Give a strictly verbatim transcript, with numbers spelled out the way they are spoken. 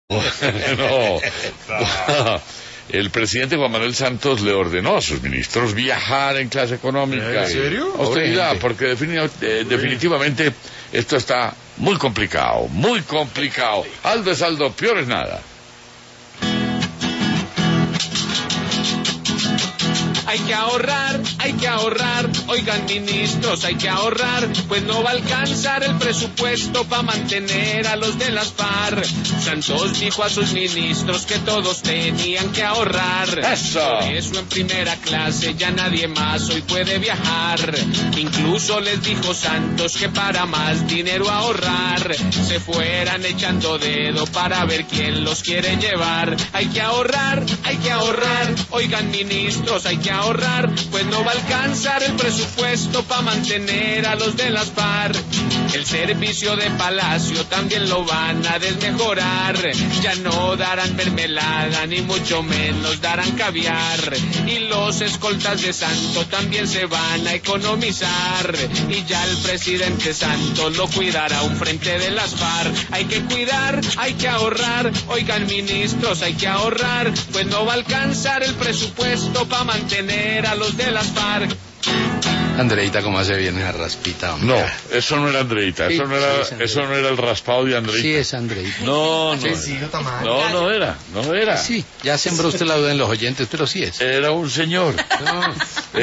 No, el presidente Juan Manuel Santos le ordenó a sus ministros viajar en clase económica. ¿En serio? Austeridad, porque defini- eh, definitivamente esto está muy complicado, muy complicado. Aldo es Aldo, peor es nada. Hay que ahorrar, hay que ahorrar, oigan ministros, hay que ahorrar, pues no va a alcanzar el presupuesto para mantener a los de las FARC. Santos dijo a sus ministros que todos tenían que ahorrar. ¡Eso! Por eso en primera clase ya nadie más hoy puede viajar. Incluso les dijo Santos que para más dinero ahorrar, se fueran echando dedo para ver quién los quiere llevar. Hay que ahorrar, hay que ahorrar, oigan ministros, hay que ahorrar, pues no va a alcanzar el presupuesto para mantener a los de las FARC. El servicio de Palacio también lo van a desmejorar, ya no darán mermelada ni mucho menos darán caviar, y los escoltas de Santo también se van a economizar, y ya el presidente Santo lo cuidará un frente de las FARC. Hay que cuidar, hay que ahorrar, oigan ministros, hay que ahorrar, pues no va a alcanzar el presupuesto para mantener a los de las FARC. Andreita, ¿cómo hace bien esa raspita, hombre? No, eso no era Andreita, eso Sí, no era, sí, es eso no era el raspado de Andreita. Sí, es Andreita. No, no, Sí, no, Tamara. no, no era, no era. Sí, ya sembró usted la duda en los oyentes, pero sí es. Era un señor. No.